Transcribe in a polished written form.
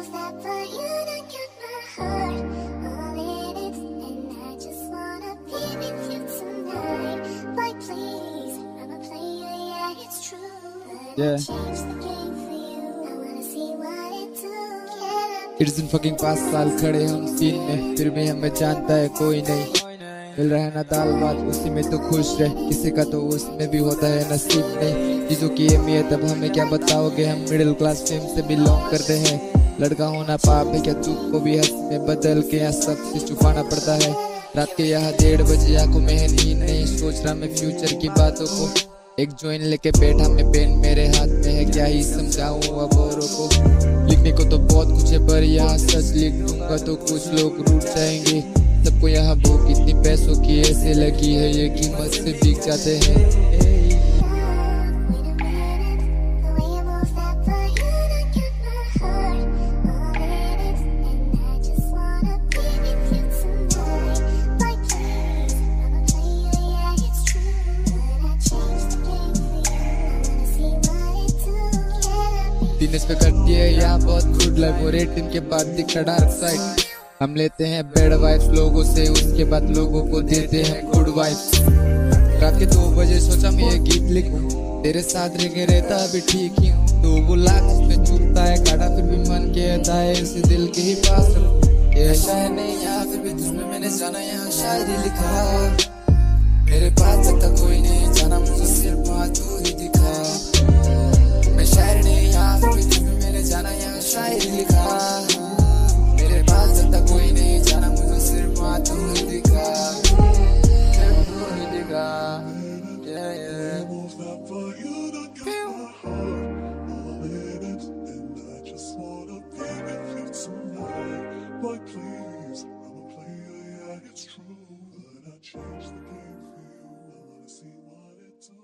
move that for you to get my heart all in it, and I just wanna be with you tonight. Like please, I'm a player, yeah, it's true, but I changed the game for you. I wanna see what it do. It's been fucking 5 साल खड़े हम scene में, फिर भी हमें जानता है कोई नहीं। मिल रहा है ना दाल भात, उसी में तो खुश रहे, किसी का तो उसमें भी होता है नसीब नहीं। चीजों की अहमियत अब हमें क्या बताओगे, हम मिडिल क्लास फैमिली से बिलोंग करते हैं। लड़का होना पाप है क्या, चूक को भी हंस में बदल के यहाँ सबसे छुपाना पड़ता है। रात के यहाँ 1:30 बजे आंखों में है नींद नहीं, सोच रहा मैं फ्यूचर की बातों को। एक जॉइन लेके बैठा मैं, पेन मेरे हाथ में है, क्या ही समझाऊं अब औरों को। लिखने को तो बहुत कुछ है, पर यहाँ सच लिख दूंगा तो कुछ लोग रूठ जाएंगे। सबको यहाँ भूख इतनी पैसों की ऐसे लगी है, ये कीमत से बिक जाते हैं। दिनेश पे करती है यहाँ बहुत गुड लाइफ, और 18 के बाद दिखता डार्क साइड। हम लेते हैं बैड वाइब्स लोगों से, उसके बाद लोगों को देते हैं गुड वाइब्स। रात के 2 बजे सोचा मैं ये गीत लिखूं, तेरे साथ रह के रहता अभी ठीक ही हूँ। तो वो लाख उसमें चुभता है काटा, फिर भी मन कहता है इसे दिल के ही पास रखूं। ये शायर नहीं यहाँ, फिर भी तुझमें मैंने जाना, यहाँ शायरी लिखा। मेरे पास सकता कोई नहीं जाना, मुझे सिर्फ तू ही दिखा। मैं शायर नहीं यहाँ, फिर भी तुझमें मैंने जाना, यहाँ शायरी लिखा। मेरे पास सकता कोई नहीं जाना, मुझे सिर्फ तू ही दिखा, सिर्फ तू ही दिखा। Yeah, yeah. Move that for you to get my heart all in it, and I just wanna be with you tonight. Like please, I'm a player, yeah, it's true, but I changed the game.